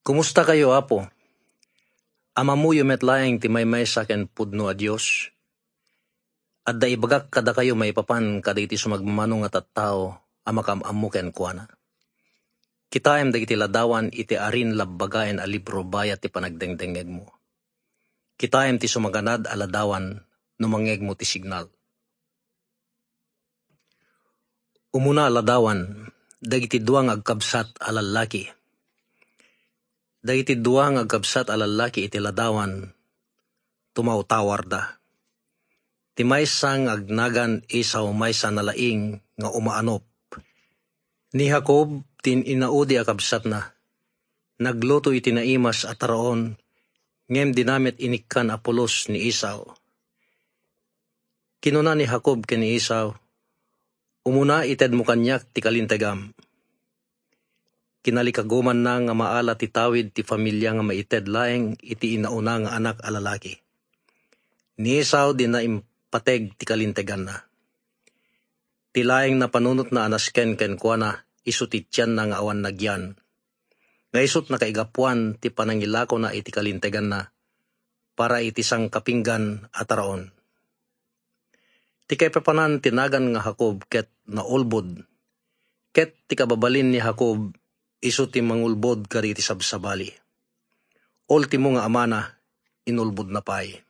Kumusta kayo, Apo? Amamuyo met laeng ti may saken pudno a Diyos. At da ibagak kada kayo maipapan kada iti sumagmamanong at tao amakamamuken kuana. Kitaem da iti ladawan iti arin labbagaen a libro bayat ti panagdengdengeg mo. Kitaem ti sumaganad a ladawan no mangeg mo ti signal. Umuna ladawan, dagiti duang agkabsat a lalaki. Dagiti duang agkabsat a lalaki iti ladawan, tumautawar da. Ti maysang agnagan isaw maysa nalaing nga umaanop. Ni Jacob tin inaudi akabsat na. Nagluto iti naimas at taraon, ngem dinamit inikkan apulos ni Isaw. Kinuna ni Jacob ken ni Isaw, umuna ited mo kanyak ti kalintegam. Kinalikaguman na nga maala ti tawid ti pamilya nga maited laeng iti inauna nga anak a lalaki. Ni Isaw din na impateg ti kalintegan na. Ti laeng na panunot na anasken ken kuana isu ti tiyan na nga awan nagyan. Nga isut na kaigapuan ti panangilako na iti kalintegan na para iti sang kapinggan at taraon. Ti kaipapanan tinagan nga Jacob ket naulbod. Ket ti kababalin ni Jacob isu ti mangulbod kari ti sabsabali. Ultimo nga amana inulbod na pay.